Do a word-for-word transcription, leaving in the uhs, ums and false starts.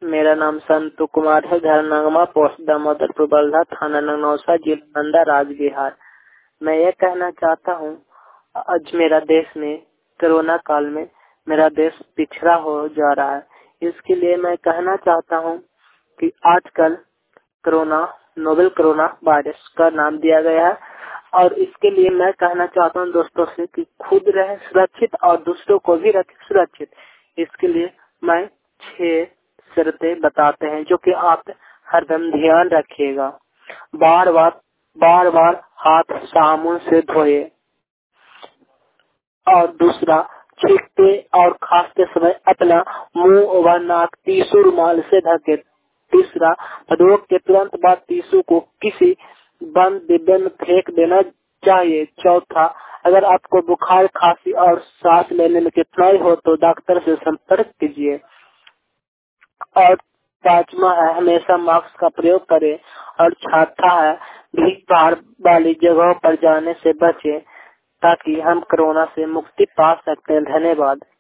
मेरा नाम संतु कुमार है। घर नगमा, पोस्ट दामोदरपुर बल्हा, थाना नगनौसा, जिला नंदा, राज्य बिहार। मैं ये कहना चाहता हूँ, आज मेरा देश में कोरोना काल में मेरा देश पिछड़ा हो जा रहा है। इसके लिए मैं कहना चाहता हूँ कि आजकल कोरोना नोवेल कोरोना वायरस का नाम दिया गया है और इसके लिए मैं कहना चाहता हूँ दोस्तों से कि खुद रहे सुरक्षित और दूसरों को भी रखे सुरक्षित। इसके लिए मैं छह शर्तें बताते हैं जो कि आप हरदम ध्यान रखिएगा। बार बार बार बार हाथ साबुन से धोए और दूसरा, छींकते और खांसते समय अपना मुंह व नाक टिश्यू रुमाल से ढके। तीसरा, रोग के तुरंत बाद टिश्यू को किसी बंद डिब्बे में फेंक देना चाहिए। चौथा, अगर आपको बुखार, खांसी और सांस लेने में कठिनाई हो तो डॉक्टर से संपर्क कीजिए। और पांचवा है, हमेशा मास्क का प्रयोग करें। और छठा है, भीड़ भाड़ वाली जगहों पर जाने से बचें ताकि हम कोरोना से मुक्ति पा सकते हैं। धन्यवाद।